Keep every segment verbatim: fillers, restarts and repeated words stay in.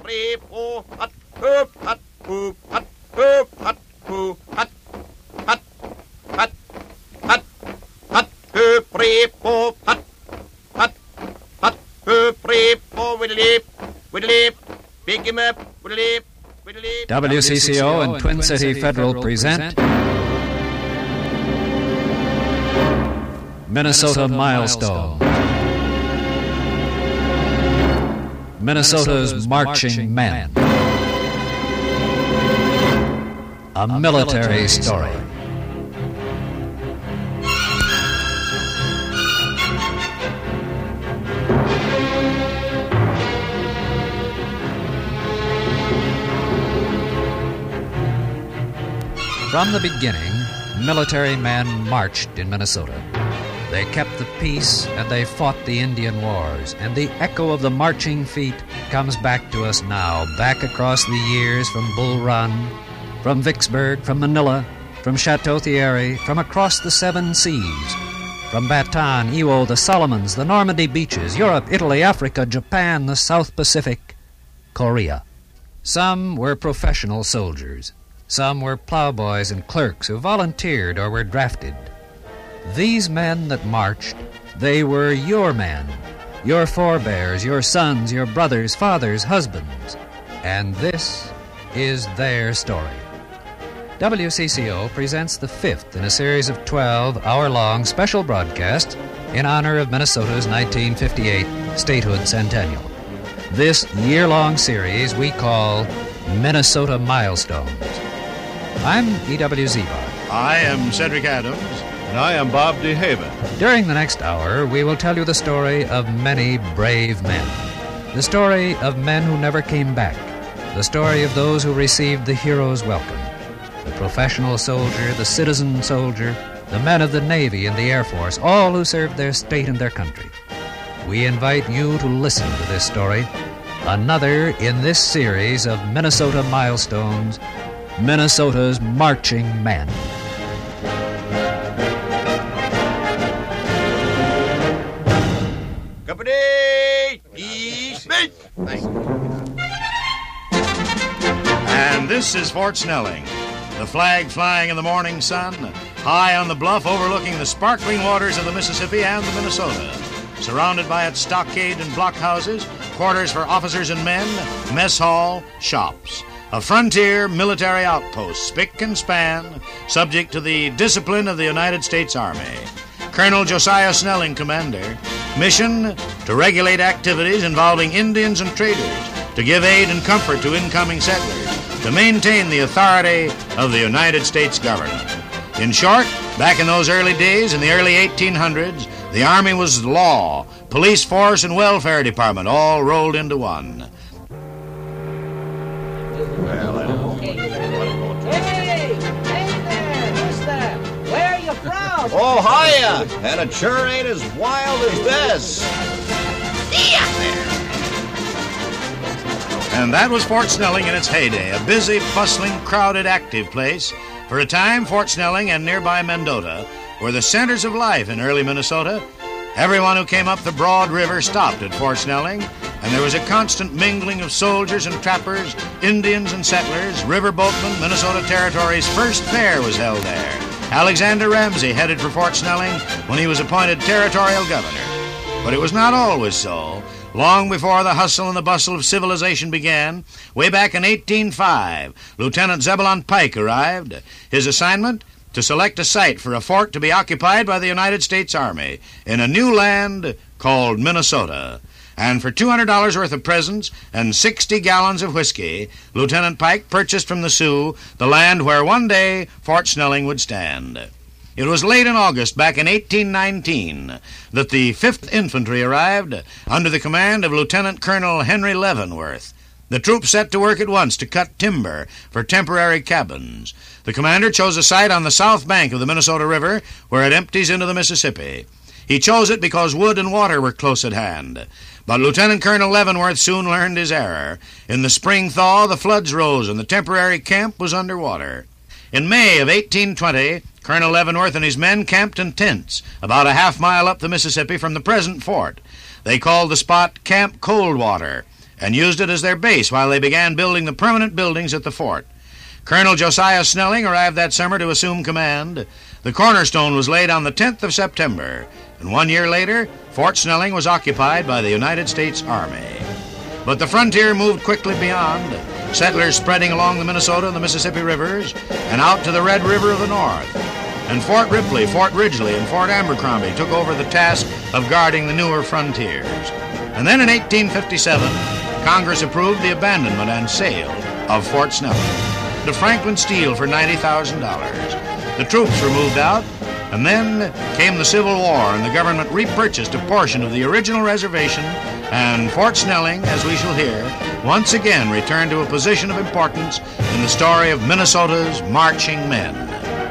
three, four, hut, hoop, hut, hoop, hut, hoop, hut, hoop, hut, hut, hut, hut, hut, hoop, three, four, hut, hut, hut, hoop, three, four, with a leap, with a leap, pick him up, with a leap, with a leap. W C C O and Twin City Federal present Minnesota Milestone. Minnesota's marching men. A military story. From the beginning, military men marched in Minnesota. They kept the peace and they fought the Indian Wars, and the echo of the marching feet comes back to us now, back across the years from Bull Run, from Vicksburg, from Manila, from Chateau Thierry, from across the seven seas, from Bataan, Iwo, the Solomons, the Normandy beaches, Europe, Italy, Africa, Japan, the South Pacific, Korea. Some were professional soldiers. Some were plowboys and clerks who volunteered or were drafted. These men that marched, they were your men, your forebears, your sons, your brothers, fathers, husbands. And this is their story. W C C O presents the fifth in a series of twelve hour-long special broadcasts in honor of Minnesota's nineteen fifty-eight statehood centennial. This year-long series we call Minnesota Milestones. I'm E W Zibar. I am Cedric Adams. And I am Bob DeHaven. During the next hour, we will tell you the story of many brave men. The story of men who never came back. The story of those who received the hero's welcome. The professional soldier, the citizen soldier, the men of the Navy and the Air Force, all who served their state and their country. We invite you to listen to this story, another in this series of Minnesota Milestones, Minnesota's marching men. Company, East Beach. Thank you. And this is Fort Snelling, the flag flying in the morning sun, high on the bluff overlooking the sparkling waters of the Mississippi and the Minnesota, surrounded by its stockade and blockhouses, quarters for officers and men, mess hall, shops. A frontier military outpost, spick and span, subject to the discipline of the United States Army. Colonel Josiah Snelling, commander. Mission, to regulate activities involving Indians and traders, to give aid and comfort to incoming settlers, to maintain the authority of the United States government. In short, back in those early days, in the early eighteen hundreds, the Army was law, police force, and welfare department, all rolled into one. Oh, hiya! And it sure ain't as wild as this. And that was Fort Snelling in its heyday, a busy, bustling, crowded, active place. For a time, Fort Snelling and nearby Mendota were the centers of life in early Minnesota. Everyone who came up the Broad River stopped at Fort Snelling, and there was a constant mingling of soldiers and trappers, Indians and settlers, riverboatmen. Minnesota Territory's first fair was held there. Alexander Ramsey headed for Fort Snelling when he was appointed territorial governor. But it was not always so. Long before the hustle and the bustle of civilization began, way back in eighteen oh five, Lieutenant Zebulon Pike arrived. His assignment? To select a site for a fort to be occupied by the United States Army in a new land called Minnesota. And for two hundred dollars worth of presents and sixty gallons of whiskey, Lieutenant Pike purchased from the Sioux the land where one day Fort Snelling would stand. It was late in August, back in eighteen nineteen, that the fifth Infantry arrived under the command of Lieutenant Colonel Henry Leavenworth. The troops set to work at once to cut timber for temporary cabins. The commander chose a site on the south bank of the Minnesota River where it empties into the Mississippi. He chose it because wood and water were close at hand. But Lieutenant Colonel Leavenworth soon learned his error. In the spring thaw, the floods rose and the temporary camp was underwater. In May of eighteen twenty, Colonel Leavenworth and his men camped in tents about a half mile up the Mississippi from the present fort. They called the spot Camp Coldwater, and used it as their base while they began building the permanent buildings at the fort. Colonel Josiah Snelling arrived that summer to assume command. The cornerstone was laid on the tenth of September, and one year later, Fort Snelling was occupied by the United States Army. But the frontier moved quickly beyond, settlers spreading along the Minnesota and the Mississippi rivers and out to the Red River of the north. And Fort Ripley, Fort Ridgely, and Fort Abercrombie took over the task of guarding the newer frontiers. And then in eighteen fifty-seven, Congress approved the abandonment and sale of Fort Snelling to Franklin Steele for ninety thousand dollars. The troops were moved out, and then came the Civil War, and the government repurchased a portion of the original reservation, and Fort Snelling, as we shall hear, once again returned to a position of importance in the story of Minnesota's marching men.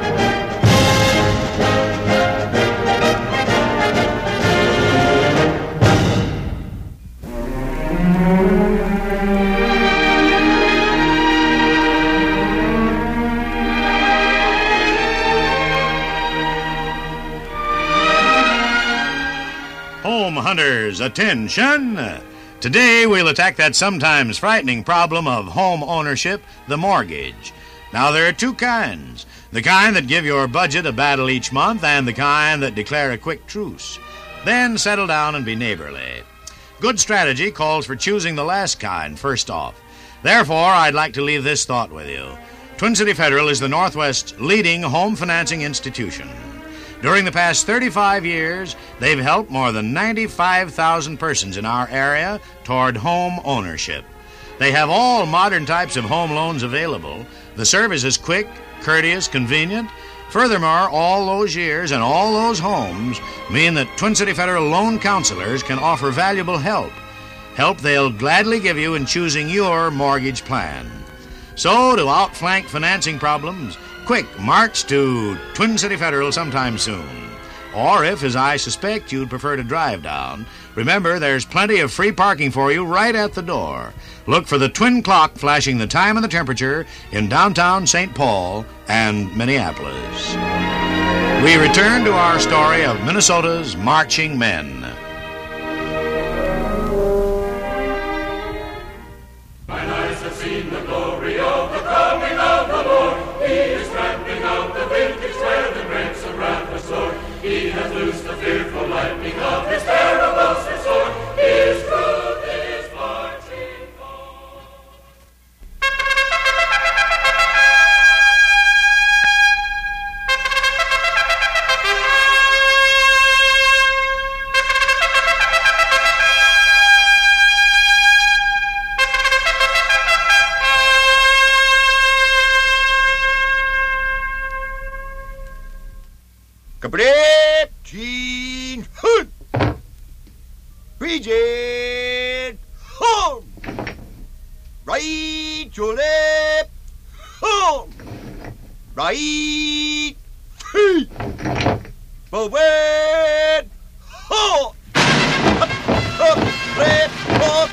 Home hunters, attention! Today we'll attack that sometimes frightening problem of home ownership, the mortgage. Now there are two kinds. The kind that give your budget a battle each month, and the kind that declare a quick truce. Then settle down and be neighborly. Good strategy calls for choosing the last kind first off. Therefore, I'd like to leave this thought with you. Twin City Federal is the Northwest's leading home financing institution. During the past thirty-five years, they've helped more than ninety-five thousand persons in our area toward home ownership. They have all modern types of home loans available. The service is quick, courteous, convenient. Furthermore, all those years and all those homes mean that Twin City Federal loan counselors can offer valuable help. Help they'll gladly give you in choosing your mortgage plan. So, to outflank financing problems, quick, march to Twin City Federal sometime soon. Or if, as I suspect, you'd prefer to drive down, remember there's plenty of free parking for you right at the door. Look for the twin clock flashing the time and the temperature in downtown Saint Paul and Minneapolis. We return to our story of Minnesota's marching men. Mine eyes have seen the glory of the coming of the Lord. He is trampling out the vintage where the ranks of wrath are stored. He has loosed the fearful lightning of his terrible sword. His truth is marching on. Cabrep, Gene, Hood, Bridget, home, right, your left, home, right, feet, forward, home, up, up, left, up,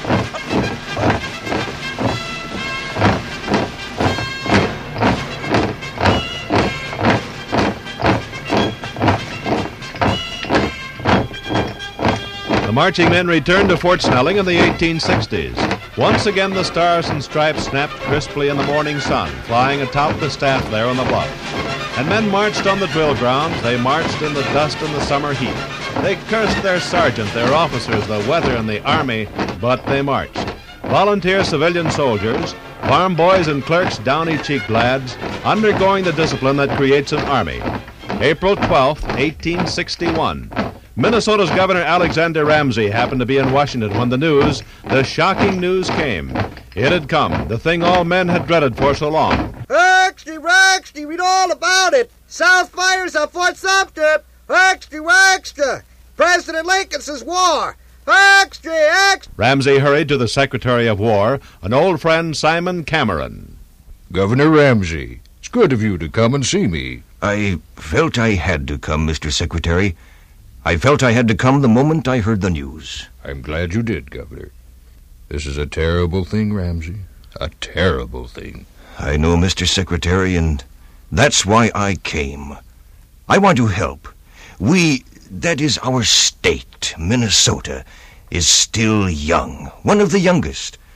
The marching men returned to Fort Snelling in the eighteen sixties. Once again, the stars and stripes snapped crisply in the morning sun, flying atop the staff there on the bluff. And men marched on the drill grounds. They marched in the dust and the summer heat. They cursed their sergeant, their officers, the weather, and the army, but they marched. Volunteer civilian soldiers, farm boys and clerks, downy-cheeked lads, undergoing the discipline that creates an army. April twelfth, eighteen sixty-one. Minnesota's Governor Alexander Ramsey happened to be in Washington when the news, the shocking news, came. It had come, the thing all men had dreaded for so long. Extra, extra, read all about it. South fires on Fort Sumter. Extra, extra. President Lincoln says war. Extra, extra. Ramsey hurried to the Secretary of War, an old friend, Simon Cameron. Governor Ramsey, it's good of you to come and see me. I felt I had to come, Mister Secretary. I felt I had to come the moment I heard the news. I'm glad you did, Governor. This is a terrible thing, Ramsey. A terrible thing. I know, Mister Secretary, and that's why I came. I want to help. We, that is our state, Minnesota, is still young, one of the youngest.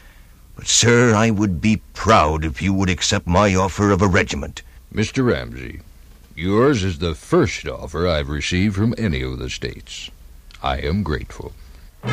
But, sir, I would be proud if you would accept my offer of a regiment. Mister Ramsey, yours is the first offer I've received from any of the states. I am grateful. The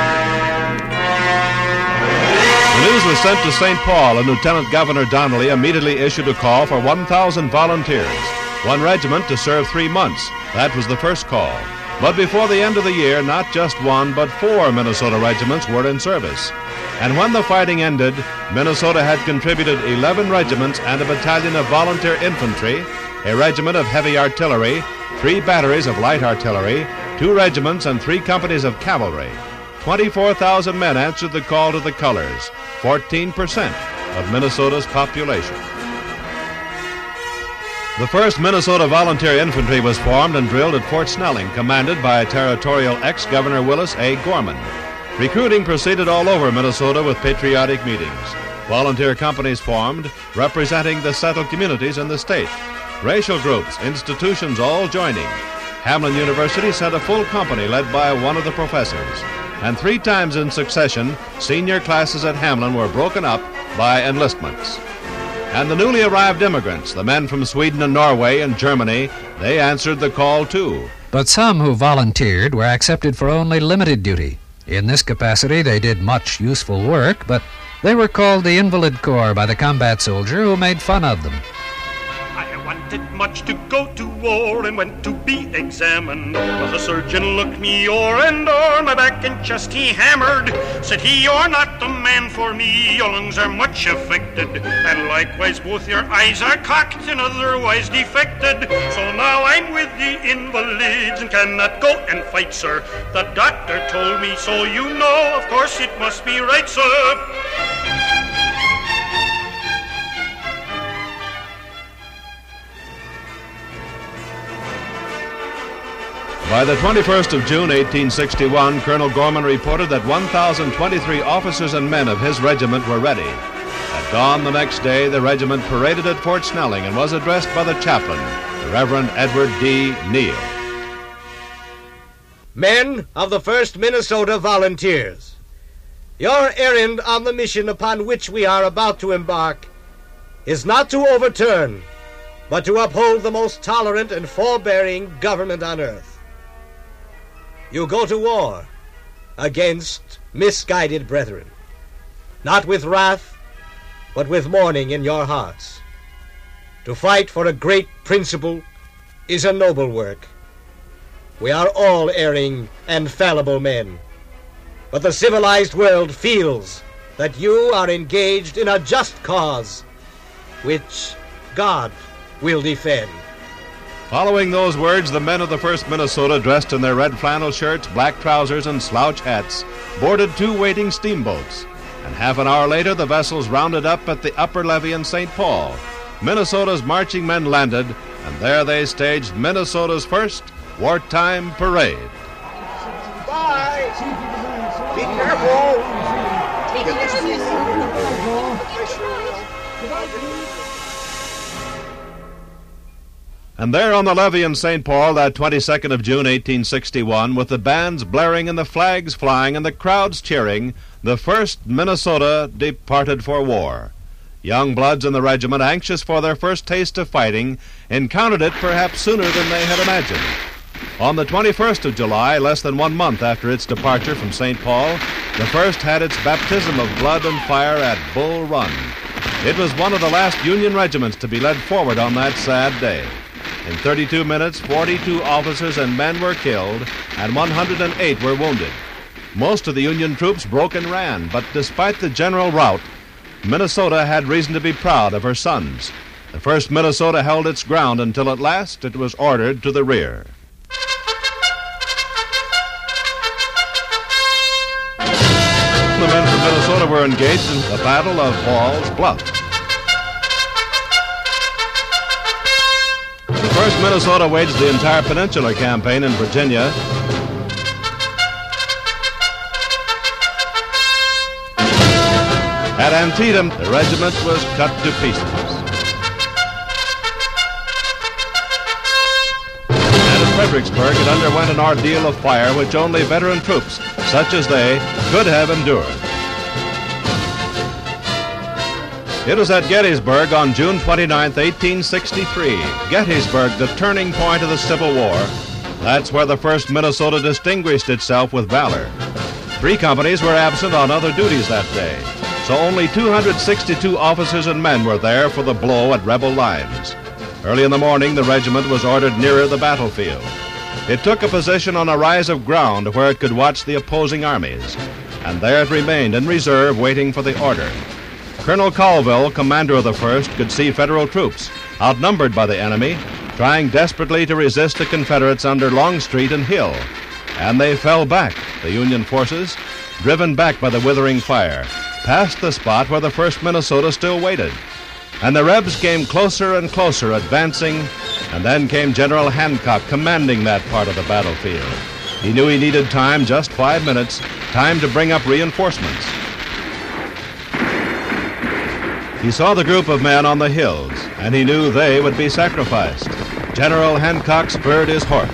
news was sent to Saint Paul, and Lieutenant Governor Donnelly immediately issued a call for one thousand volunteers, one regiment to serve three months. That was the first call. But before the end of the year, not just one, but four Minnesota regiments were in service. And when the fighting ended, Minnesota had contributed eleven regiments and a battalion of volunteer infantry, a regiment of heavy artillery, three batteries of light artillery, two regiments and three companies of cavalry. twenty-four thousand men answered the call to the colors, fourteen percent of Minnesota's population. The first Minnesota Volunteer Infantry was formed and drilled at Fort Snelling, commanded by Territorial ex-Governor Willis A. Gorman. Recruiting proceeded all over Minnesota with patriotic meetings. Volunteer companies formed, representing the settled communities in the state. Racial groups, institutions all joining. Hamlin University sent a full company led by one of the professors. And three times in succession, senior classes at Hamlin were broken up by enlistments. And the newly arrived immigrants, the men from Sweden and Norway and Germany, they answered the call too. But some who volunteered were accepted for only limited duty. In this capacity, they did much useful work, but they were called the Invalid Corps by the combat soldier who made fun of them. I wanted much to go to war and went to be examined. But the surgeon looked me o'er and o'er, my back and chest he hammered. Said he, you're not the man for me, your lungs are much affected, and likewise both your eyes are cocked and otherwise defected. So now I'm with the invalids and cannot go and fight, sir. The doctor told me, so you know, of course it must be right, sir. By the twenty-first of June, eighteen sixty-one, Colonel Gorman reported that one thousand twenty-three officers and men of his regiment were ready. At dawn the next day, the regiment paraded at Fort Snelling and was addressed by the chaplain, the Reverend Edward D. Neal. Men of the first Minnesota Volunteers, your errand on the mission upon which we are about to embark is not to overturn, but to uphold the most tolerant and forbearing government on earth. You go to war against misguided brethren, not with wrath, but with mourning in your hearts. To fight for a great principle is a noble work. We are all erring and fallible men, but the civilized world feels that you are engaged in a just cause, which God will defend. Following those words, the men of the first Minnesota, dressed in their red flannel shirts, black trousers, and slouch hats, boarded two waiting steamboats. And half an hour later, the vessels rounded up at the upper levee in Saint Paul. Minnesota's marching men landed, and there they staged Minnesota's first wartime parade. Bye! Be careful! And there on the levee in Saint Paul, that twenty-second of June, eighteen sixty-one, with the bands blaring and the flags flying and the crowds cheering, the first Minnesota departed for war. Young bloods in the regiment, anxious for their first taste of fighting, encountered it perhaps sooner than they had imagined. On the twenty-first of July, less than one month after its departure from Saint Paul, the first had its baptism of blood and fire at Bull Run. It was one of the last Union regiments to be led forward on that sad day. In thirty-two minutes, forty-two officers and men were killed, and one hundred eight were wounded. Most of the Union troops broke and ran, but despite the general rout, Minnesota had reason to be proud of her sons. The first Minnesota held its ground until at last it was ordered to the rear. The men from Minnesota were engaged in the Battle of Ball's Bluff. The first Minnesota waged the entire Peninsular Campaign in Virginia. At Antietam, the regiment was cut to pieces. And at Fredericksburg, it underwent an ordeal of fire which only veteran troops, such as they, could have endured. It was at Gettysburg on June twenty-ninth, eighteen sixty-three. Gettysburg, the turning point of the Civil War. That's where the first Minnesota distinguished itself with valor. Three companies were absent on other duties that day, so only two hundred sixty-two officers and men were there for the blow at rebel lines. Early in the morning, the regiment was ordered nearer the battlefield. It took a position on a rise of ground where it could watch the opposing armies, and there it remained in reserve waiting for the order. Colonel Colville, commander of the first, could see Federal troops, outnumbered by the enemy, trying desperately to resist the Confederates under Longstreet and Hill. And they fell back, the Union forces, driven back by the withering fire, past the spot where the first Minnesota still waited. And the Rebs came closer and closer, advancing, and then came General Hancock commanding that part of the battlefield. He knew he needed time, just five minutes, time to bring up reinforcements. He saw the group of men on the hills, and he knew they would be sacrificed. General Hancock spurred his horse.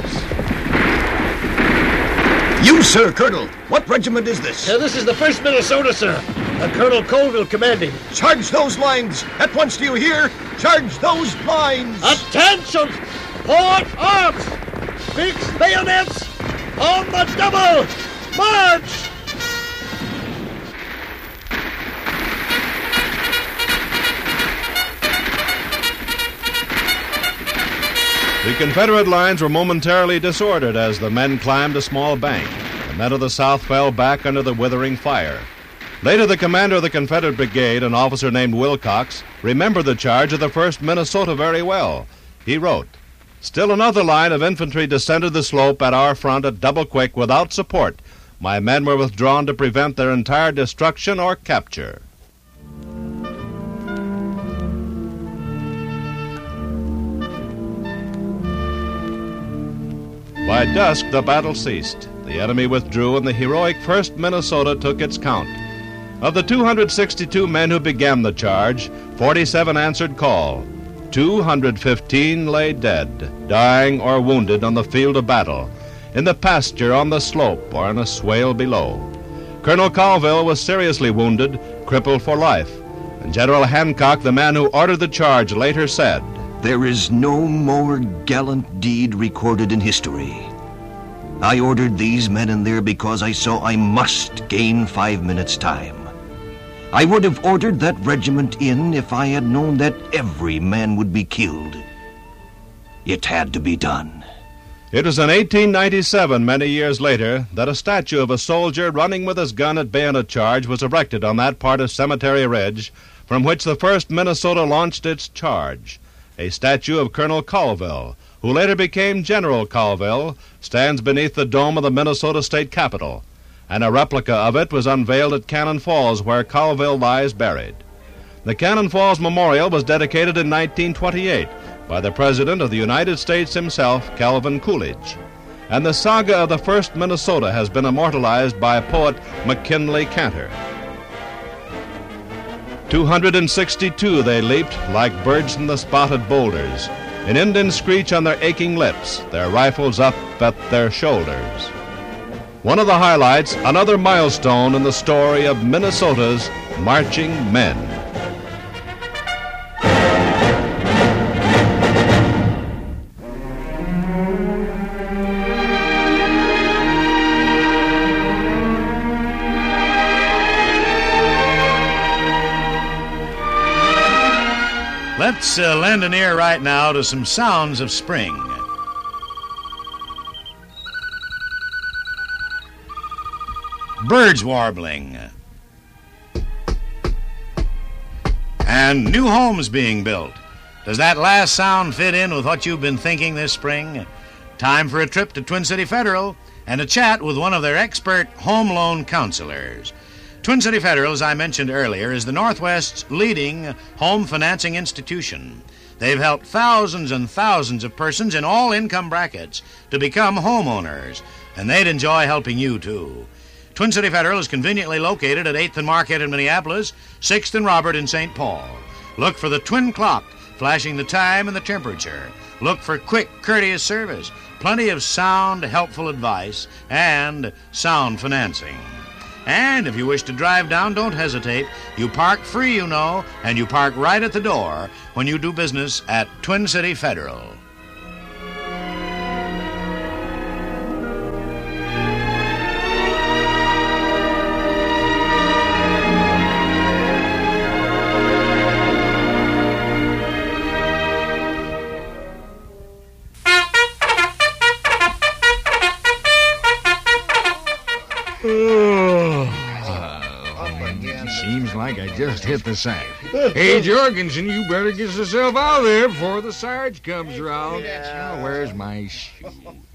You, sir, Colonel, what regiment is this? Uh, this is the first Minnesota, sir. Uh, Colonel Colville commanding. Charge those lines! At once, do you hear? Charge those lines! Attention! Port arms! Fix bayonets! On the double! March! The Confederate lines were momentarily disordered as the men climbed a small bank. The men of the South fell back under the withering fire. Later, the commander of the Confederate brigade, an officer named Wilcox, remembered the charge of the first Minnesota very well. He wrote, "Still another line of infantry descended the slope at our front at double quick without support. My men were withdrawn to prevent their entire destruction or capture." By dusk, the battle ceased. The enemy withdrew, and the heroic first Minnesota took its count. Of the two hundred sixty-two men who began the charge, forty-seven answered call. two hundred fifteen lay dead, dying or wounded on the field of battle, in the pasture on the slope or in a swale below. Colonel Colville was seriously wounded, crippled for life, and General Hancock, the man who ordered the charge, later said, "There is no more gallant deed recorded in history. I ordered these men in there because I saw I must gain five minutes' time. I would have ordered that regiment in if I had known that every man would be killed. It had to be done." It was in eighteen ninety-seven, many years later, that a statue of a soldier running with his gun at bayonet charge was erected on that part of Cemetery Ridge from which the first Minnesota launched its charge. A statue of Colonel Colville, who later became General Colville, stands beneath the dome of the Minnesota State Capitol, and a replica of it was unveiled at Cannon Falls, where Colville lies buried. The Cannon Falls Memorial was dedicated in nineteen twenty-eight by the President of the United States himself, Calvin Coolidge. And the saga of the first Minnesota has been immortalized by poet McKinley Cantor. two hundred sixty-two they leaped like birds from the spotted boulders, an Indian screech on their aching lips, their rifles up at their shoulders. One of the highlights, another milestone in the story of Minnesota's marching men. Let's uh, lend an ear right now to some sounds of spring. Birds warbling. And new homes being built. Does that last sound fit in with what you've been thinking this spring? Time for a trip to Twin City Federal and a chat with one of their expert home loan counselors. Twin City Federal, as I mentioned earlier, is the Northwest's leading home financing institution. They've helped thousands and thousands of persons in all income brackets to become homeowners, and they'd enjoy helping you, too. Twin City Federal is conveniently located at eighth and Marquette in Minneapolis, sixth and Robert in Saint Paul. Look for the twin clock flashing the time and the temperature. Look for quick, courteous service, plenty of sound, helpful advice, and sound financing. And if you wish to drive down, don't hesitate. You park free, you know, and you park right at the door when you do business at Twin City Federal. Seems like I just hit the sack. Hey, Jorgensen, you better get yourself out of there before the Sarge comes around. Oh, where's my shoe?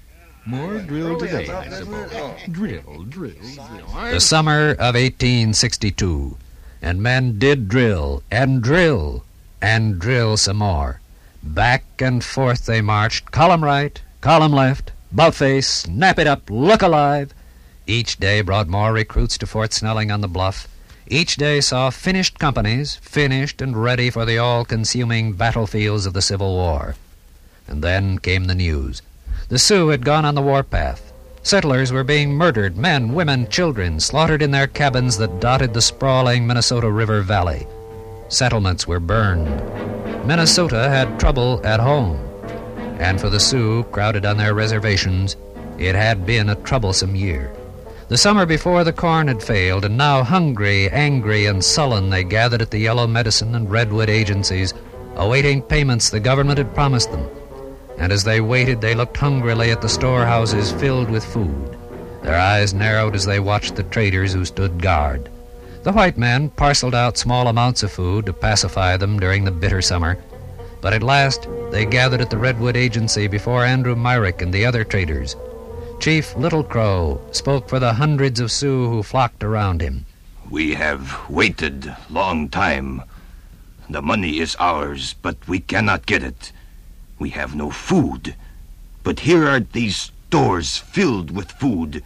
More drill today, I suppose. Drill, drill, drill. The summer of eighteen sixty-two, and men did drill and drill and drill some more. Back and forth they marched, column right, column left, buff-face, snap it up, look alive. Each day brought more recruits to Fort Snelling on the Bluff. Each day saw finished companies, finished and ready for the all-consuming battlefields of the Civil War. And then came the news. The Sioux had gone on the warpath. Settlers were being murdered, men, women, children, slaughtered in their cabins that dotted the sprawling Minnesota River Valley. Settlements were burned. Minnesota had trouble at home. And for the Sioux, crowded on their reservations, it had been a troublesome year. The summer before, the corn had failed, and now, hungry, angry, and sullen, they gathered at the Yellow Medicine and Redwood agencies, awaiting payments the government had promised them. And as they waited, they looked hungrily at the storehouses filled with food. Their eyes narrowed as they watched the traders who stood guard. The white men parceled out small amounts of food to pacify them during the bitter summer, but at last they gathered at the Redwood agency before Andrew Myrick and the other traders. Chief Little Crow spoke for the hundreds of Sioux who flocked around him. We have waited long time. The money is ours, but we cannot get it. We have no food, but here are these stores filled with food.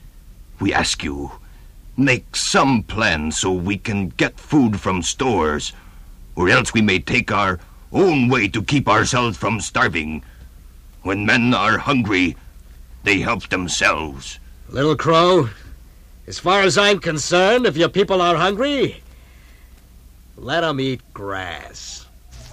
We ask you, make some plan so we can get food from stores, or else we may take our own way to keep ourselves from starving. When men are hungry, they help themselves. Little Crow, as far as I'm concerned, if your people are hungry, let them eat grass.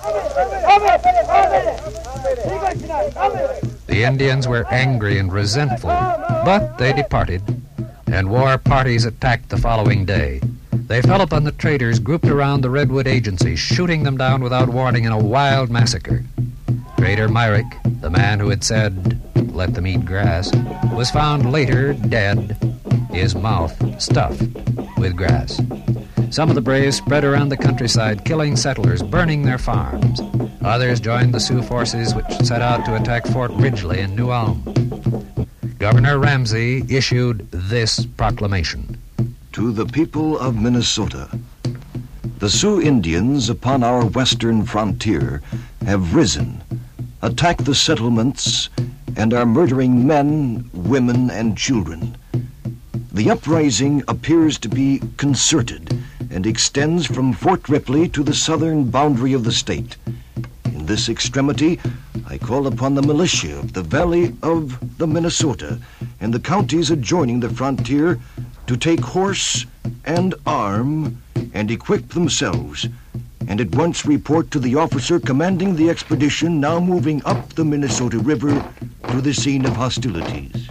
The Indians were angry and resentful, but they departed, and war parties attacked the following day. They fell upon the traders grouped around the Redwood agency, shooting them down without warning in a wild massacre. Trader Myrick, the man who had said, "Let them eat grass," was found later dead, his mouth stuffed with grass. Some of the braves spread around the countryside, killing settlers, burning their farms. Others joined the Sioux forces which set out to attack Fort Ridgely in New Ulm. Governor Ramsey issued this proclamation. To the people of Minnesota, the Sioux Indians upon our western frontier have risen, attacked the settlements, and are murdering men, women, and children. The uprising appears to be concerted and extends from Fort Ripley to the southern boundary of the state. In this extremity, I call upon the militia of the Valley of the Minnesota and the counties adjoining the frontier to take horse and arm and equip themselves, and at once report to the officer commanding the expedition now moving up the Minnesota River to the scene of hostilities.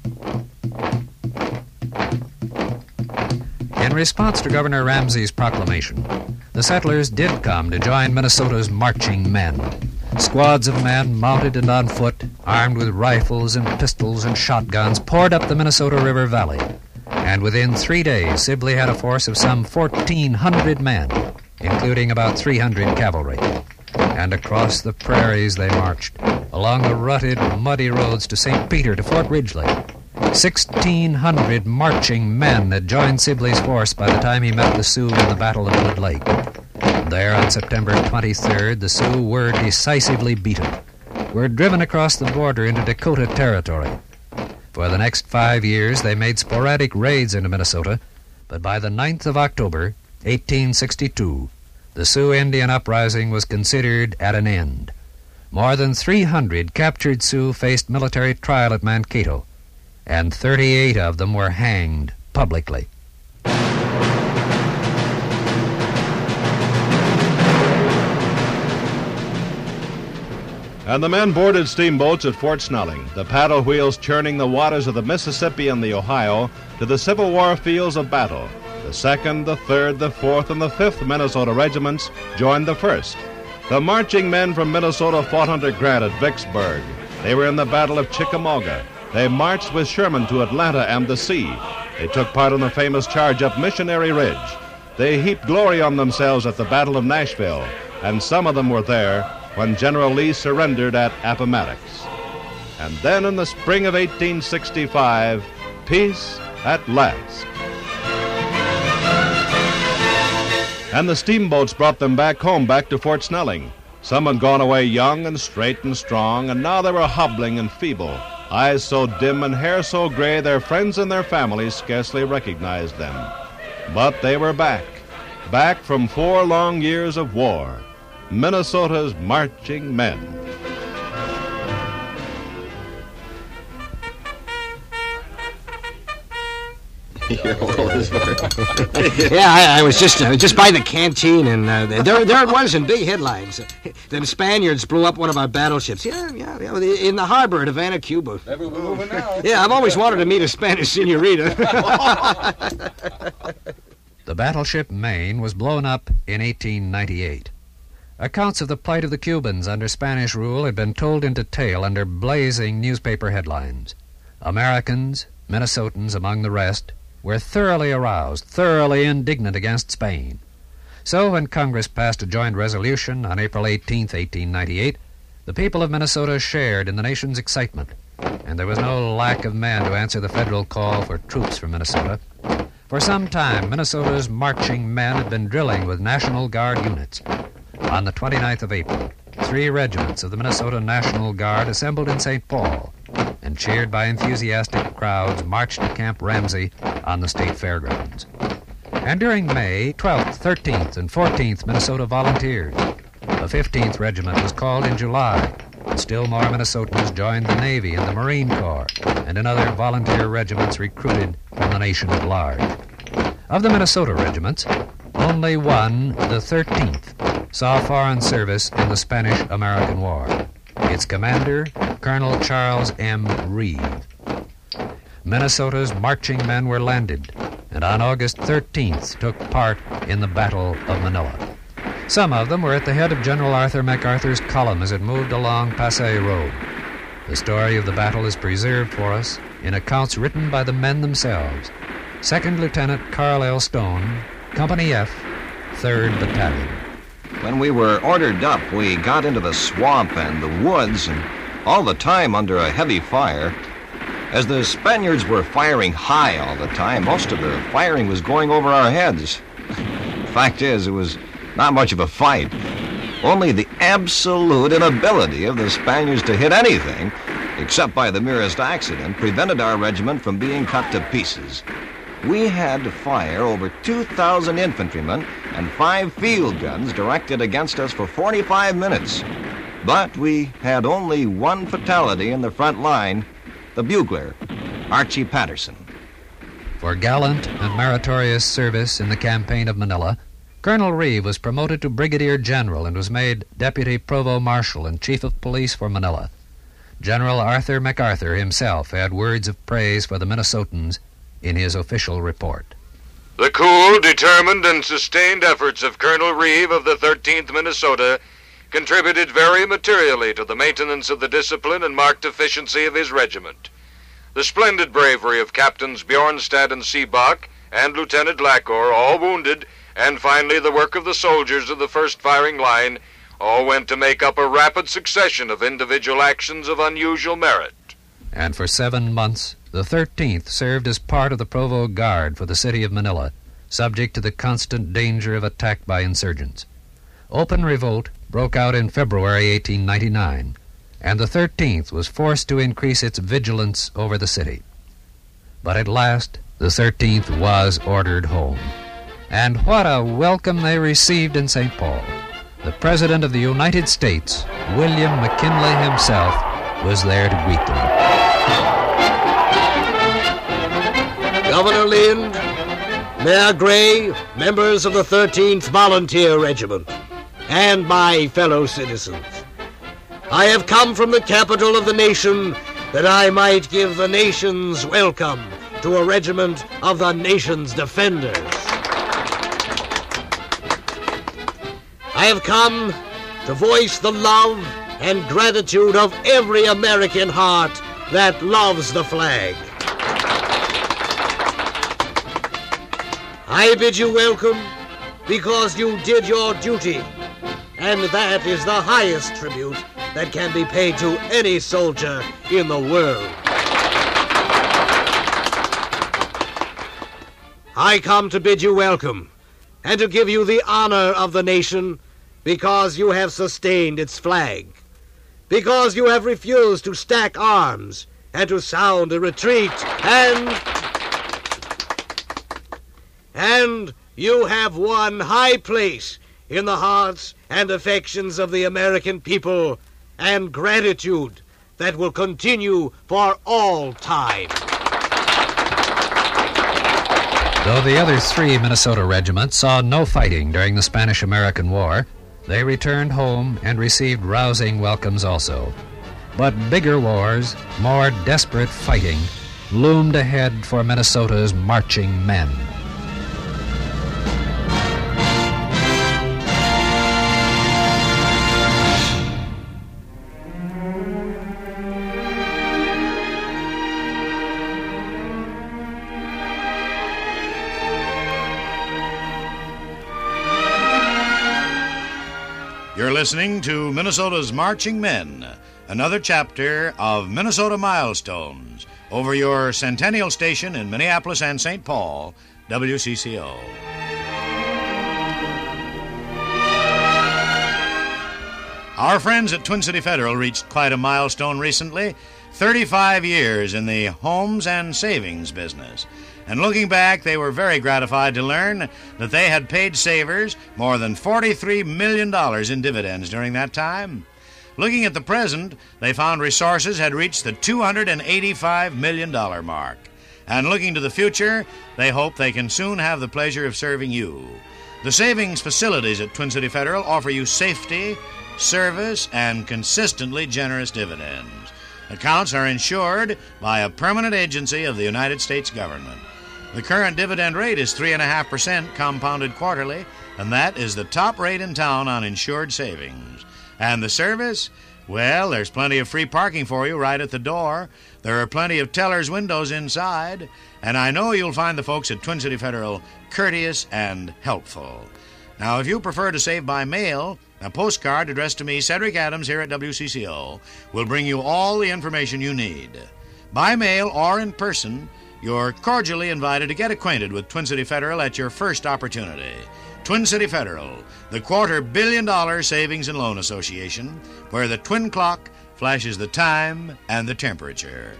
In response to Governor Ramsey's proclamation, the settlers did come to join Minnesota's marching men. Squads of men, mounted and on foot, armed with rifles and pistols and shotguns, poured up the Minnesota River Valley. And within three days, Sibley had a force of some fourteen hundred men, including about three hundred cavalry. And across the prairies they marched, along the rutted, muddy roads to Saint Peter, to Fort Ridgely. Sixteen hundred marching men had joined Sibley's force by the time he met the Sioux in the Battle of Wood Lake. There on September twenty-third, the Sioux were decisively beaten, were driven across the border into Dakota Territory. For the next five years, they made sporadic raids into Minnesota, but by the ninth of October, eighteen sixty-two, the Sioux Indian uprising was considered at an end. More than three hundred captured Sioux faced military trial at Mankato, and thirty-eight of them were hanged publicly. And the men boarded steamboats at Fort Snelling, the paddle wheels churning the waters of the Mississippi and the Ohio to the Civil War fields of battle. The second, the third, the fourth, and the fifth Minnesota regiments joined the first. The marching men from Minnesota fought under Grant at Vicksburg. They were in the Battle of Chickamauga. They marched with Sherman to Atlanta and the sea. They took part in the famous charge up Missionary Ridge. They heaped glory on themselves at the Battle of Nashville, and some of them were there when General Lee surrendered at Appomattox. And then in the spring of eighteen sixty-five, peace at last. And the steamboats brought them back home, back to Fort Snelling. Some had gone away young and straight and strong, and now they were hobbling and feeble, eyes so dim and hair so gray their friends and their families scarcely recognized them. But they were back, back from four long years of war, Minnesota's marching men. Yeah, I, I was just uh, just by the canteen, and uh, there there it was in big headlines. Them Spaniards blew up one of our battleships. Yeah, yeah, yeah, in the harbor at Havana, Cuba. Yeah, I've always wanted to meet a Spanish senorita. The battleship Maine was blown up in eighteen ninety-eight. Accounts of the plight of the Cubans under Spanish rule had been told in detail under blazing newspaper headlines. Americans, Minnesotans among the rest, were thoroughly aroused, thoroughly indignant against Spain. So when Congress passed a joint resolution on April eighteenth, eighteen ninety-eight, the people of Minnesota shared in the nation's excitement, and there was no lack of men to answer the federal call for troops from Minnesota. For some time, Minnesota's marching men had been drilling with National Guard units. On the twenty-ninth of April, three regiments of the Minnesota National Guard assembled in Saint Paul, and cheered by enthusiastic crowds, marched to Camp Ramsey on the state fairgrounds. And during May, twelfth, thirteenth, and fourteenth Minnesota volunteered. The fifteenth Regiment was called in July, and still more Minnesotans joined the Navy and the Marine Corps, and in other volunteer regiments recruited from the nation at large. Of the Minnesota regiments, only one, the thirteenth, saw foreign service in the Spanish-American War. Its commander, Colonel Charles M. Reeve. Minnesota's marching men were landed, and on August thirteenth took part in the Battle of Manila. Some of them were at the head of General Arthur MacArthur's column as it moved along Passay Road. The story of the battle is preserved for us in accounts written by the men themselves. Second Lieutenant Carl L. Stone, Company F, third Battalion. When we were ordered up, we got into the swamp and the woods, and all the time under a heavy fire. As the Spaniards were firing high all the time, most of the firing was going over our heads. The fact is, it was not much of a fight. Only the absolute inability of the Spaniards to hit anything, except by the merest accident, prevented our regiment from being cut to pieces. We had to fire over two thousand infantrymen and five field guns directed against us for forty-five minutes. But we had only one fatality in the front line, the bugler, Archie Patterson. For gallant and meritorious service in the campaign of Manila, Colonel Reeve was promoted to Brigadier General and was made Deputy Provost Marshal and Chief of Police for Manila. General Arthur MacArthur himself had words of praise for the Minnesotans in his official report. The cool, determined, and sustained efforts of Colonel Reeve of the thirteenth Minnesota contributed very materially to the maintenance of the discipline and marked efficiency of his regiment. The splendid bravery of Captains Bjornstad and Seebach and Lieutenant Lacour, all wounded, and finally the work of the soldiers of the first firing line, all went to make up a rapid succession of individual actions of unusual merit. And for seven months, the thirteenth served as part of the Provost Guard for the city of Manila, subject to the constant danger of attack by insurgents. Open revolt broke out in February eighteen ninety-nine, and the thirteenth was forced to increase its vigilance over the city. But at last, the thirteenth was ordered home. And what a welcome they received in Saint Paul. The President of the United States, William McKinley himself, was there to greet them. Governor Lind, Mayor Gray, members of the thirteenth Volunteer Regiment, and my fellow citizens. I have come from the capital of the nation that I might give the nation's welcome to a regiment of the nation's defenders. I have come to voice the love and gratitude of every American heart that loves the flag. I bid you welcome because you did your duty, and that is the highest tribute that can be paid to any soldier in the world. I come to bid you welcome and to give you the honor of the nation because you have sustained its flag, because you have refused to stack arms and to sound a retreat, and and you have won high place in the hearts and affections of the American people, and gratitude that will continue for all time. Though the other three Minnesota regiments saw no fighting during the Spanish-American War, they returned home and received rousing welcomes also. But bigger wars, more desperate fighting, loomed ahead for Minnesota's marching men. You're listening to Minnesota's Marching Men, another chapter of Minnesota Milestones, over your Centennial station in Minneapolis and Saint Paul, W C C O. Our friends at Twin City Federal reached quite a milestone recently, thirty-five years in the homes and savings business. And looking back, they were very gratified to learn that they had paid savers more than forty-three million dollars in dividends during that time. Looking at the present, they found resources had reached the two hundred eighty-five million dollars mark. And looking to the future, they hope they can soon have the pleasure of serving you. The savings facilities at Twin City Federal offer you safety, service, and consistently generous dividends. Accounts are insured by a permanent agency of the United States government. The current dividend rate is three point five percent compounded quarterly, and that is the top rate in town on insured savings. And the service? Well, there's plenty of free parking for you right at the door. There are plenty of tellers' windows inside, and I know you'll find the folks at Twin City Federal courteous and helpful. Now, if you prefer to save by mail, a postcard addressed to me, Cedric Adams, here at W C C O, will bring you all the information you need. By mail or in person, you're cordially invited to get acquainted with Twin City Federal at your first opportunity. Twin City Federal, the quarter billion dollar savings and loan association, where the twin clock flashes the time and the temperature.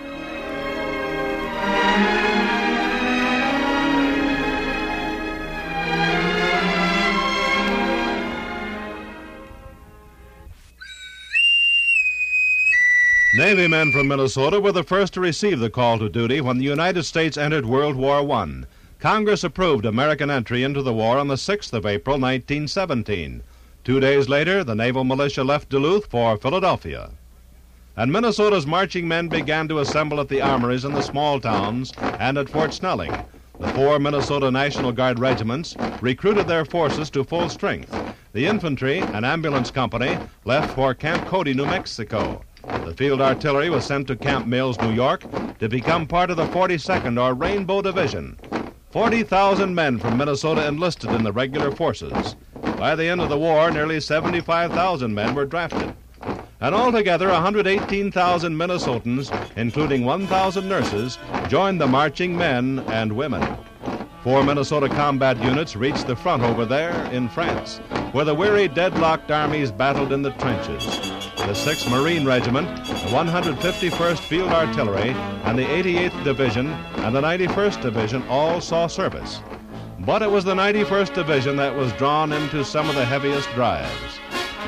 Navy men from Minnesota were the first to receive the call to duty when the United States entered World War One. Congress approved American entry into the war on the sixth of April, nineteen seventeen. Two days later, the naval militia left Duluth for Philadelphia. And Minnesota's marching men began to assemble at the armories in the small towns and at Fort Snelling. The four Minnesota National Guard regiments recruited their forces to full strength. The infantry, an ambulance company, left for Camp Cody, New Mexico. The field artillery was sent to Camp Mills, New York, to become part of the forty-second, or Rainbow Division. forty thousand men from Minnesota enlisted in the regular forces. By the end of the war, nearly seventy-five thousand men were drafted. And altogether, one hundred eighteen thousand Minnesotans, including one thousand nurses, joined the marching men and women. Four Minnesota combat units reached the front over there in France, where the weary, deadlocked armies battled in the trenches. The sixth Marine Regiment, the one hundred fifty-first Field Artillery, and the eighty-eighth Division and the ninety-first Division all saw service. But it was the ninety-first Division that was drawn into some of the heaviest drives.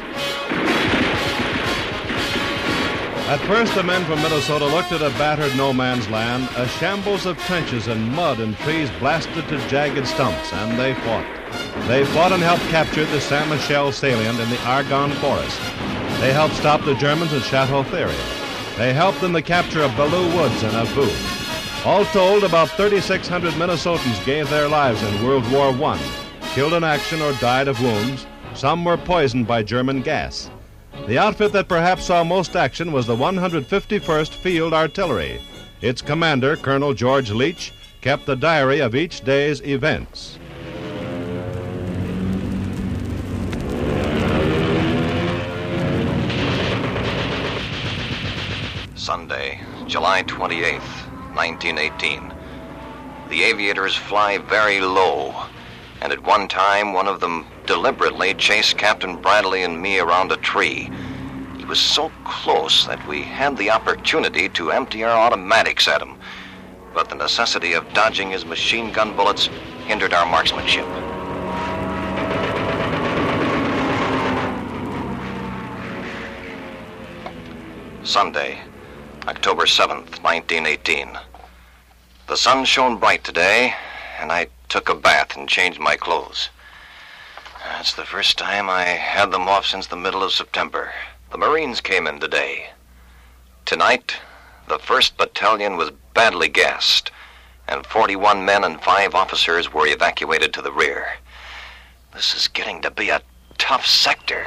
At first, the men from Minnesota looked at a battered no-man's land, a shambles of trenches and mud and trees blasted to jagged stumps, and they fought. They fought and helped capture the Saint Michel salient in the Argonne Forest. They helped stop the Germans at Chateau Thierry. They helped in the capture of Belleau Woods and Abu. All told, about thirty-six hundred Minnesotans gave their lives in World War One, killed in action or died of wounds. Some were poisoned by German gas. The outfit that perhaps saw most action was the one hundred fifty-first Field Artillery. Its commander, Colonel George Leach, kept the diary of each day's events. Sunday, July twenty-eighth, nineteen eighteen. The aviators fly very low, and at one time one of them deliberately chased Captain Bradley and me around a tree. He was so close that we had the opportunity to empty our automatics at him, but the necessity of dodging his machine gun bullets hindered our marksmanship. Sunday, October seventh, nineteen eighteen. The sun shone bright today, and I took a bath and changed my clothes. That's the first time I had them off since the middle of September. The Marines came in today. Tonight, the first Battalion was badly gassed, and forty-one men and five officers were evacuated to the rear. This is getting to be a tough sector.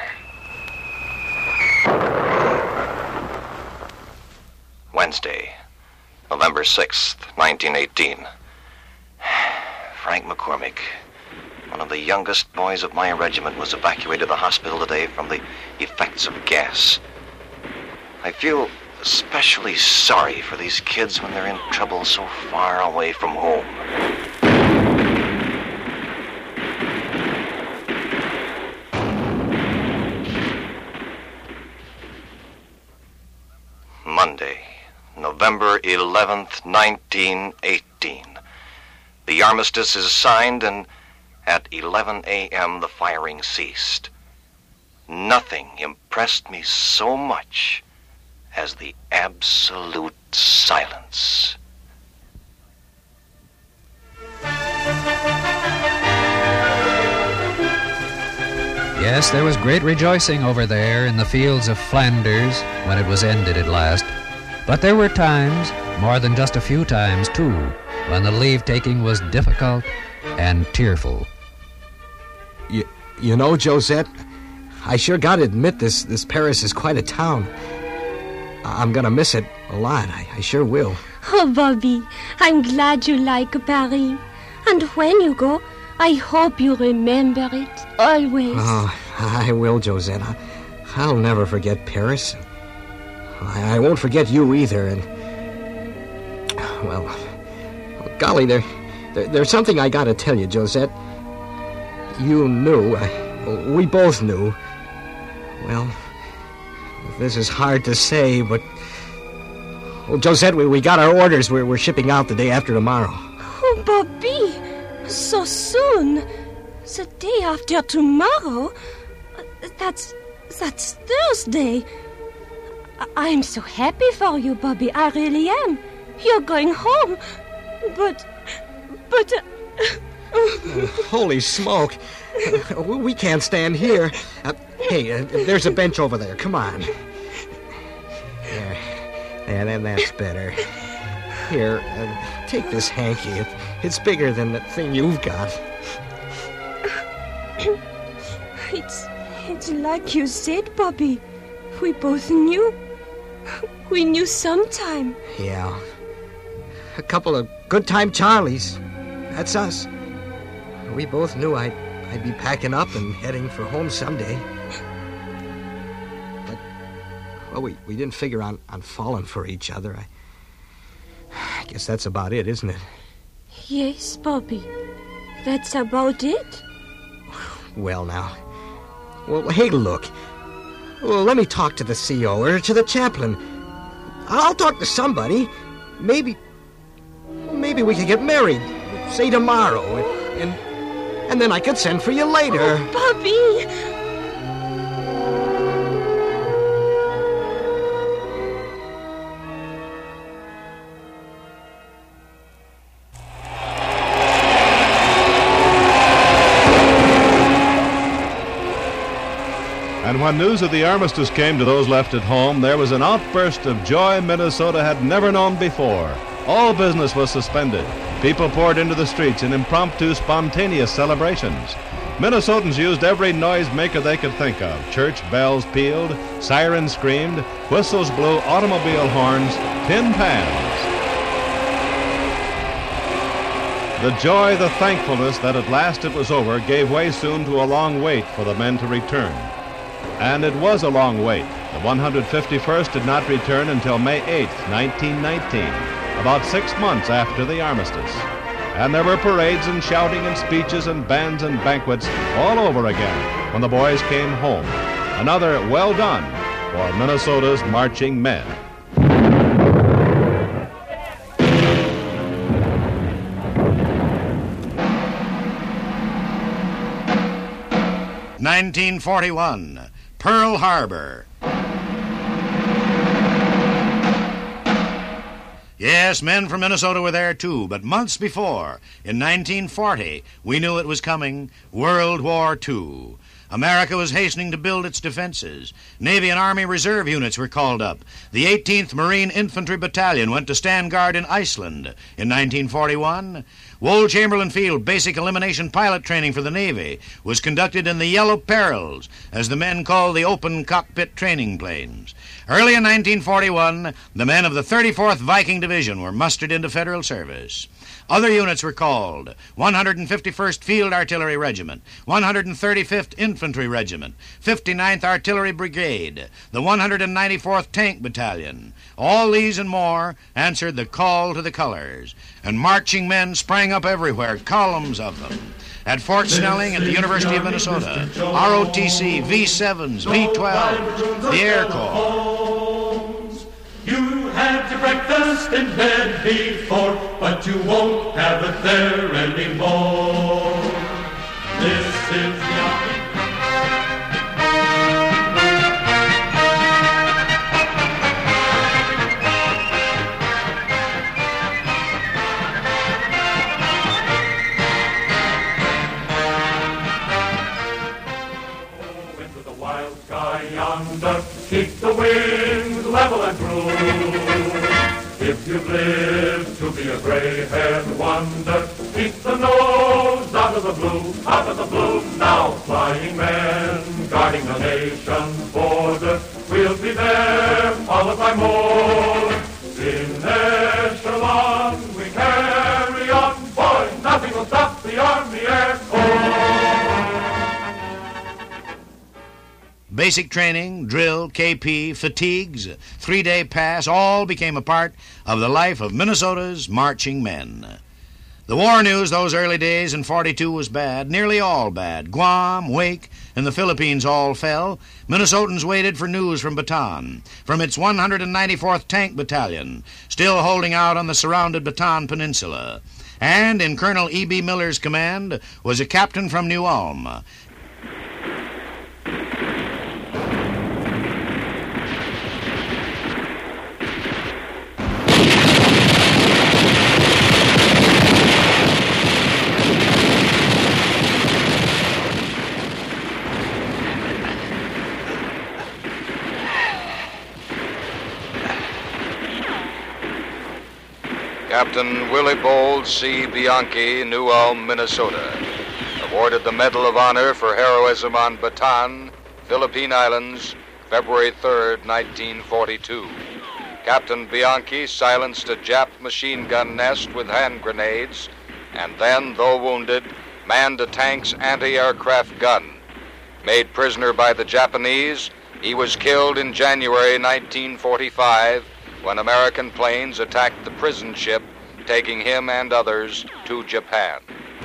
Wednesday, November sixth, nineteen eighteen. Frank McCormick, one of the youngest boys of my regiment, was evacuated to the hospital today from the effects of gas. I feel especially sorry for these kids when they're in trouble so far away from home. Monday, November eleventh, nineteen eighteen. The armistice is signed, and at eleven a.m. the firing ceased. Nothing impressed me so much as the absolute silence. Yes, there was great rejoicing over there in the fields of Flanders when it was ended at last. But there were times, more than just a few times, too, when the leave-taking was difficult and tearful. You, you know, Josette, I sure gotta admit this, this Paris is quite a town. I'm gonna miss it a lot. I, I sure will. Oh, Bobby, I'm glad you like Paris. And when you go, I hope you remember it, always. Oh, I will, Josette. I, I'll never forget Paris. I, I won't forget you either, and... Well, golly, there, there there's something I gotta tell you, Josette. You knew, I, we both knew. Well, this is hard to say, but... Well, Josette, we, we got our orders. We're, we're shipping out the day after tomorrow. Oh, Bobby, so soon. The day after tomorrow? That's... that's Thursday. I- I'm so happy for you, Bobby. I really am. You're going home. But... but... Uh... uh, holy smoke. Uh, we can't stand here. Uh, hey, uh, there's a bench over there. Come on. There. There, then that's better. Here, uh, take this hanky. It, it's bigger than the thing you've got. It's... it's like you said, Bobby. We both knew. We knew sometime. Yeah. A couple of good-time Charlies. That's us. We both knew I'd, I'd be packing up and heading for home someday. But, well, we, we didn't figure on, on falling for each other. I, I guess that's about it, isn't it? Yes, Bobby. That's about it. Well, now. Well, hey, look. Well, let me talk to the C O or to the chaplain. I'll talk to somebody. Maybe... Maybe we could get married. Say tomorrow. And... and And then I could send for you later. Oh, Bobby! And when news of the armistice came to those left at home, there was an outburst of joy Minnesota had never known before. All business was suspended. People poured into the streets in impromptu, spontaneous celebrations. Minnesotans used every noisemaker they could think of. Church bells pealed, sirens screamed, whistles blew, automobile horns, tin pans. The joy, the thankfulness that at last it was over gave way soon to a long wait for the men to return. And it was a long wait. The one hundred fifty-first did not return until May eighth, nineteen nineteen, about six months after the armistice. And there were parades and shouting and speeches and bands and banquets all over again when the boys came home. Another well done for Minnesota's marching men. nineteen forty-one, Pearl Harbor. Yes, men from Minnesota were there too, but months before, in nineteen forty, we knew it was coming, World War Two. America was hastening to build its defenses. Navy and Army Reserve units were called up. The eighteenth Marine Infantry Battalion went to stand guard in Iceland in nineteen forty-one. Wool Chamberlain Field basic elimination pilot training for the Navy was conducted in the Yellow Perils, as the men called the open cockpit training planes. Early in nineteen forty-one, the men of the thirty-fourth Viking Division were mustered into federal service. Other units were called: one hundred fifty-first Field Artillery Regiment, one hundred thirty-fifth Infantry Regiment, fifty-ninth Artillery Brigade, the one hundred ninety-fourth Tank Battalion. All these and more answered the call to the colors, and marching men sprang up everywhere, columns of them. At Fort Snelling at the University of Minnesota, R O T C, V sevens, V twelves, the Air Corps. You had your breakfast in bed before, but you won't have it there anymore. This is the yonder, keep the wings level and true. If you've lived to be a gray-haired wonder, keep the nose out of the blue, out of the blue. Now, flying men, guarding the nation's border, we'll be there, followed by more. In echelon, we carry on, boy, nothing will stop the Army Air Corps. Basic training, drill, K P, fatigues, three-day pass, all became a part of the life of Minnesota's marching men. The war news those early days in forty-two was bad, nearly all bad. Guam, Wake, and the Philippines all fell. Minnesotans waited for news from Bataan, from its one hundred ninety-fourth Tank Battalion, still holding out on the surrounded Bataan Peninsula. And in Colonel E B. Miller's command was a captain from New Ulm. Captain Willie Bold C. Bianchi, New Ulm, Minnesota, awarded the Medal of Honor for heroism on Bataan, Philippine Islands, February third, nineteen forty-two. Captain Bianchi silenced a Jap machine gun nest with hand grenades, and then, though wounded, manned a tank's anti-aircraft gun. Made prisoner by the Japanese, he was killed in January nineteen forty-five when American planes attacked the prison ship, taking him and others to Japan.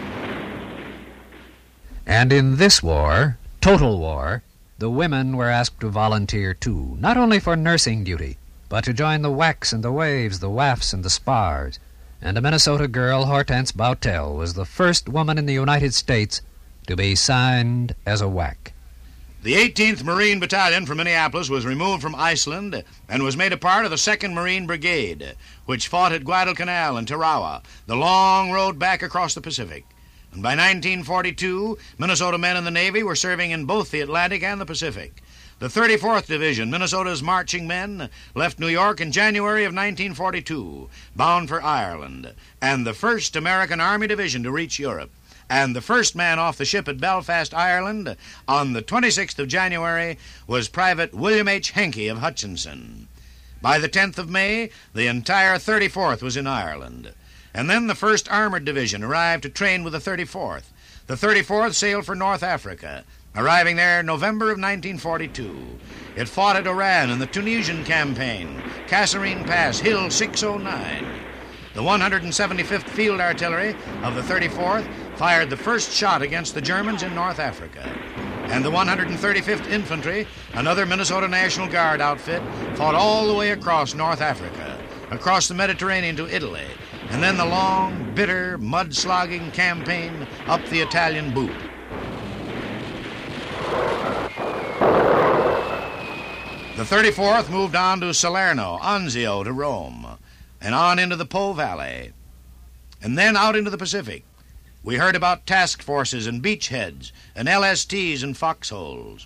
And in this war, total war, the women were asked to volunteer too, not only for nursing duty, but to join the W A Cs and the Waves, the W A Fs and the Spars. And a Minnesota girl, Hortense Bautel, was the first woman in the United States to be signed as a W A C. The eighteenth Marine Battalion from Minneapolis was removed from Iceland and was made a part of the second Marine Brigade, which fought at Guadalcanal and Tarawa, the long road back across the Pacific. And by nineteen forty-two, Minnesota men in the Navy were serving in both the Atlantic and the Pacific. The thirty-fourth Division, Minnesota's marching men, left New York in January of nineteen forty-two, bound for Ireland, and the first American Army Division to reach Europe. And the first man off the ship at Belfast, Ireland, on the twenty-sixth of January, was Private William H. Henke of Hutchinson. By the tenth of May, the entire thirty-fourth was in Ireland. And then the first Armored Division arrived to train with the thirty-fourth. The thirty-fourth sailed for North Africa, arriving there November of nineteen forty-two. It fought at Oran in the Tunisian campaign, Kasserine Pass, Hill six oh nine. The one hundred seventy-fifth Field Artillery of the thirty-fourth fired the first shot against the Germans in North Africa. And the one hundred thirty-fifth Infantry, another Minnesota National Guard outfit, fought all the way across North Africa, across the Mediterranean to Italy, and then the long, bitter, mud-slogging campaign up the Italian Boot. The thirty-fourth moved on to Salerno, Anzio to Rome, and on into the Po Valley, and then out into the Pacific. We heard about task forces and beachheads and L S Ts and foxholes.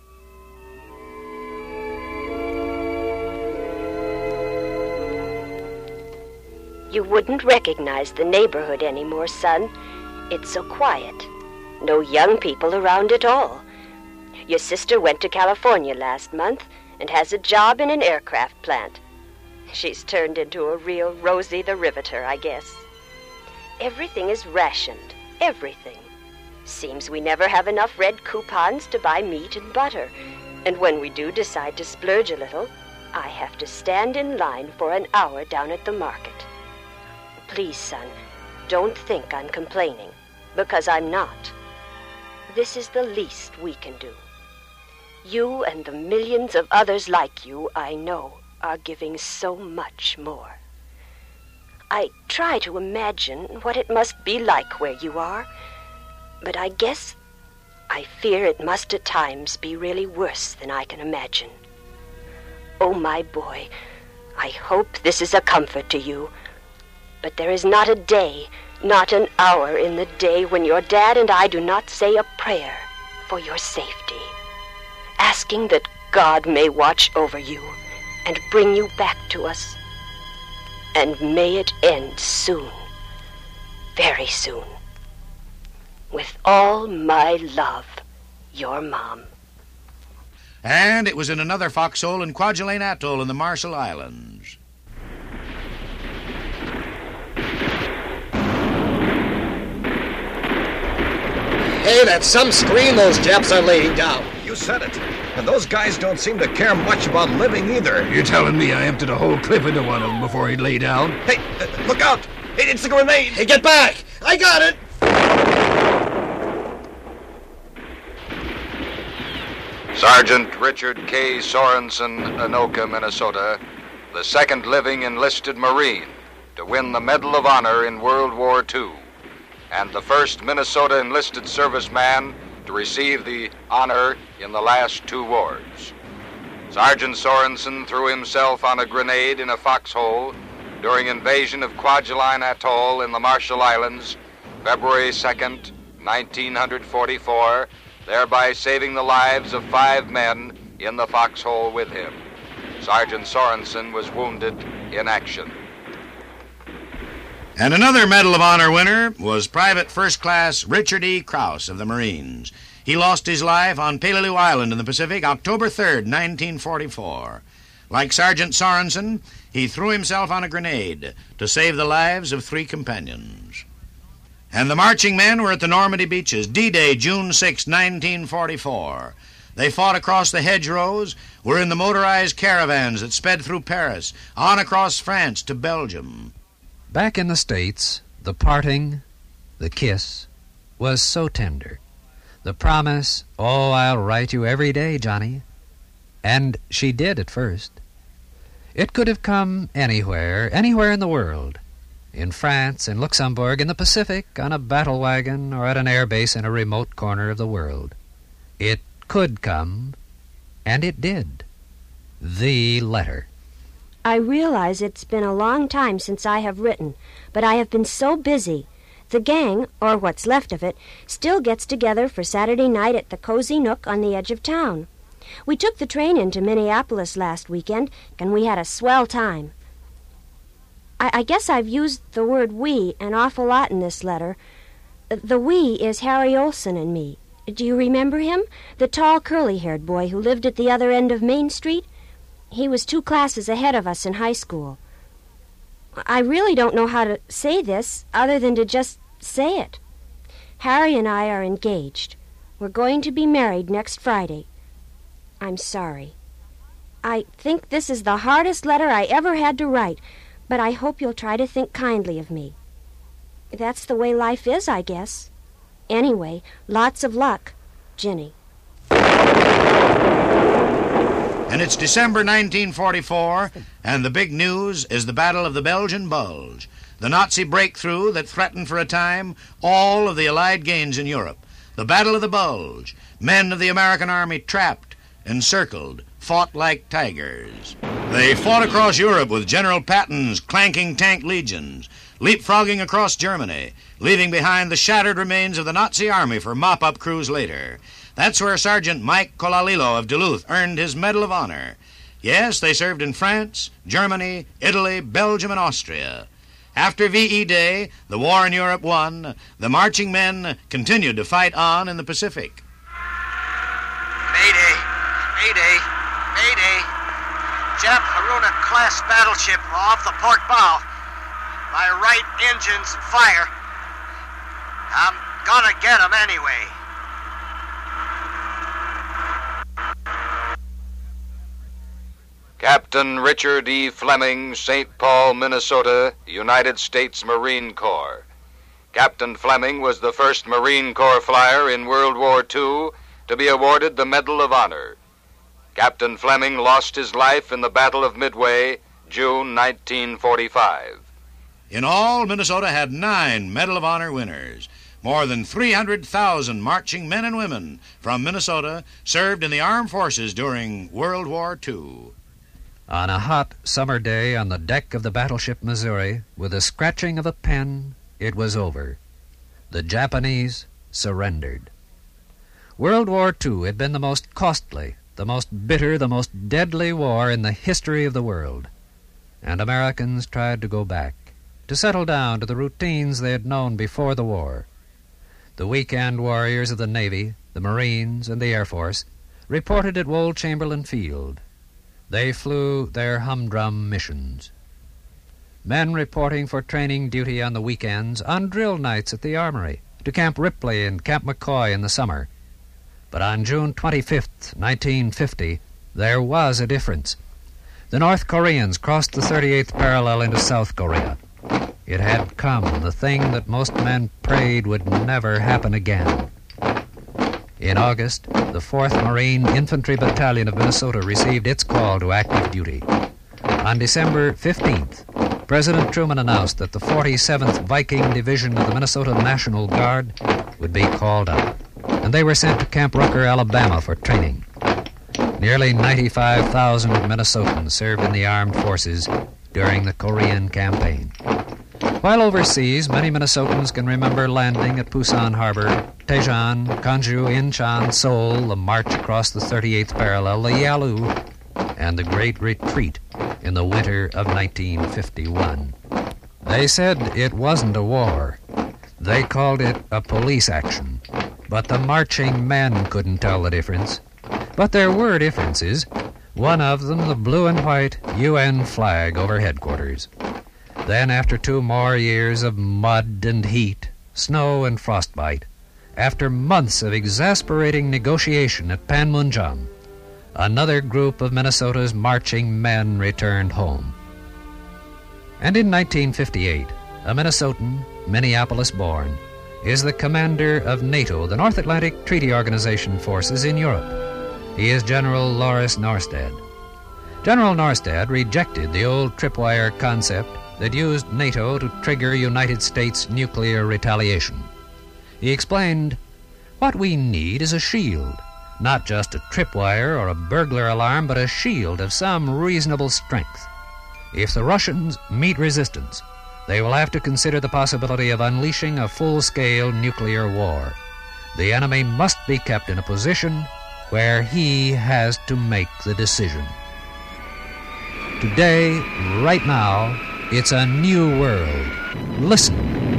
You wouldn't recognize the neighborhood anymore, son. It's so quiet. No young people around at all. Your sister went to California last month and has a job in an aircraft plant. She's turned into a real Rosie the Riveter, I guess. Everything is rationed. Everything. Seems we never have enough red coupons to buy meat and butter. And when we do decide to splurge a little, I have to stand in line for an hour down at the market. Please, son, don't think I'm complaining, because I'm not. This is the least we can do. You and the millions of others like you, I know, are giving so much more. I try to imagine what it must be like where you are, but I guess I fear it must at times be really worse than I can imagine. Oh, my boy, I hope this is a comfort to you, but there is not a day, not an hour in the day when your dad and I do not say a prayer for your safety, asking that God may watch over you and bring you back to us. And may it end soon, very soon. With all my love, your Mom. And it was in another foxhole in Kwajalein Atoll in the Marshall Islands. Hey, that's some screen those Japs are laying down. You said it. And those guys don't seem to care much about living either. You're telling me I emptied a whole clip into one of them before he'd lay down? Hey, uh, look out! Hey, it's a grenade! Hey, get back! I got it! Sergeant Richard K. Sorensen, Anoka, Minnesota, the second living enlisted Marine to win the Medal of Honor in World War Two, and the first Minnesota enlisted serviceman to receive the honor in the last two wars. Sergeant Sorensen threw himself on a grenade in a foxhole during invasion of Kwajalein Atoll in the Marshall Islands, February second, nineteen forty-four, thereby saving the lives of five men in the foxhole with him. Sergeant Sorensen was wounded in action. And another Medal of Honor winner was Private First Class Richard E. Krause of the Marines. He lost his life on Peleliu Island in the Pacific October third, nineteen forty-four. Like Sergeant Sorensen, he threw himself on a grenade to save the lives of three companions. And the marching men were at the Normandy beaches, D-Day, June sixth, nineteen forty-four. They fought across the hedgerows, were in the motorized caravans that sped through Paris, on across France to Belgium. Back in the States, the parting, the kiss, was so tender. The promise, oh, I'll write you every day, Johnny. And she did at first. It could have come anywhere, anywhere in the world. In France, in Luxembourg, in the Pacific, on a battle wagon, or at an air base in a remote corner of the world. It could come, and it did. The letter. I realize it's been a long time since I have written, but I have been so busy. The gang, or what's left of it, still gets together for Saturday night at the Cozy Nook on the edge of town. We took the train into Minneapolis last weekend, and we had a swell time. I, I guess I've used the word we an awful lot in this letter. The we is Harry Olson and me. Do you remember him? The tall, curly-haired boy who lived at the other end of Main Street? He was two classes ahead of us in high school. I really don't know how to say this other than to just say it. Harry and I are engaged. We're going to be married next Friday. I'm sorry. I think this is the hardest letter I ever had to write, but I hope you'll try to think kindly of me. That's the way life is, I guess. Anyway, lots of luck, Ginny. And it's December nineteen forty-four, and the big news is the Battle of the Belgian Bulge, the Nazi breakthrough that threatened for a time all of the Allied gains in Europe. The Battle of the Bulge, men of the American Army trapped, encircled, fought like tigers. They fought across Europe with General Patton's clanking tank legions, leapfrogging across Germany, leaving behind the shattered remains of the Nazi army for mop-up crews later. That's where Sergeant Mike Colalilo of Duluth earned his Medal of Honor. Yes, they served in France, Germany, Italy, Belgium, and Austria. After V E Day, the war in Europe won. The marching men continued to fight on in the Pacific. Mayday! Mayday! Mayday! Jap Haruna-class battleship off the port bow. My right engines fire. I'm gonna get 'em anyway. Captain Richard E. Fleming, Saint Paul, Minnesota, United States Marine Corps. Captain Fleming was the first Marine Corps flyer in World War Two to be awarded the Medal of Honor. Captain Fleming lost his life in the Battle of Midway, June nineteen forty-five. In all, Minnesota had nine Medal of Honor winners. More than three hundred thousand marching men and women from Minnesota served in the armed forces during World War Two. On a hot summer day on the deck of the battleship Missouri, with the scratching of a pen, it was over. The Japanese surrendered. World War Two had been the most costly, the most bitter, the most deadly war in the history of the world. And Americans tried to go back, to settle down to the routines they had known before the war. The weekend warriors of the Navy, the Marines, and the Air Force reported at Wold Chamberlain Field. They flew their humdrum missions. Men reporting for training duty on the weekends, on drill nights at the Armory, to Camp Ripley and Camp McCoy in the summer. But on June twenty-fifth, nineteen fifty, there was a difference. The North Koreans crossed the thirty-eighth parallel into South Korea. It had come, the thing that most men prayed would never happen again. In August, the fourth Marine Infantry Battalion of Minnesota received its call to active duty. On December fifteenth, President Truman announced that the forty-seventh Viking Division of the Minnesota National Guard would be called up, and they were sent to Camp Rucker, Alabama for training. Nearly ninety-five thousand Minnesotans served in the armed forces during the Korean campaign. While overseas, many Minnesotans can remember landing at Pusan Harbor, Daejeon, Ganju, Incheon, Seoul, the march across the thirty-eighth parallel, the Yalu, and the Great Retreat in the winter of nineteen fifty-one. They said it wasn't a war. They called it a police action. But the marching men couldn't tell the difference. But there were differences. One of them, the blue and white U N flag over headquarters. Then, after two more years of mud and heat, snow and frostbite, after months of exasperating negotiation at Panmunjom, another group of Minnesota's marching men returned home. And in nineteen fifty-eight, a Minnesotan, Minneapolis-born, is the commander of NATO, the North Atlantic Treaty Organization forces in Europe. He is General Lauris Norstad. General Norstad rejected the old tripwire concept that used NATO to trigger United States nuclear retaliation. He explained, "What we need is a shield, not just a tripwire or a burglar alarm, but a shield of some reasonable strength. If the Russians meet resistance, they will have to consider the possibility of unleashing a full-scale nuclear war. The enemy must be kept in a position where he has to make the decision. Today, right now, it's a new world. Listen.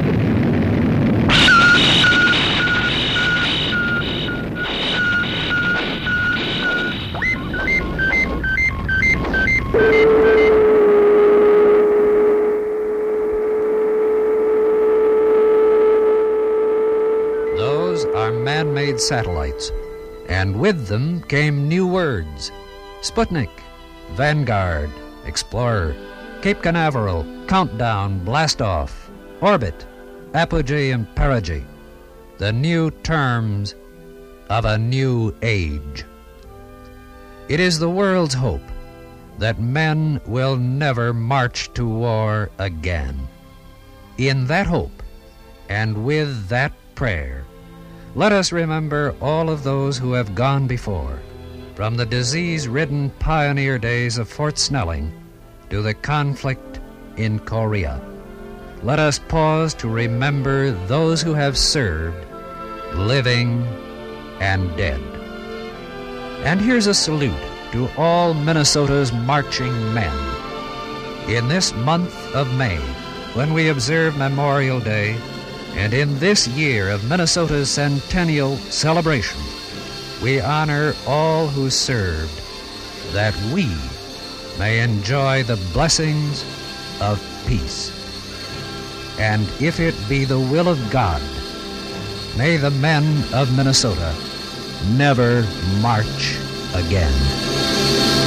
Those are man-made satellites, and with them came new words. Sputnik, Vanguard, Explorer, Cape Canaveral, Countdown, Blastoff, Orbit, Apogee, and Perigee. The new terms of a new age. It is the world's hope that men will never march to war again. In that hope, and with that prayer, let us remember all of those who have gone before, from the disease-ridden pioneer days of Fort Snelling to the conflict in Korea. Let us pause to remember those who have served, living and dead. And here's a salute to all Minnesota's marching men. In this month of May, when we observe Memorial Day, and in this year of Minnesota's centennial celebration, we honor all who served, that we may enjoy the blessings of peace. And if it be the will of God, may the men of Minnesota never march again.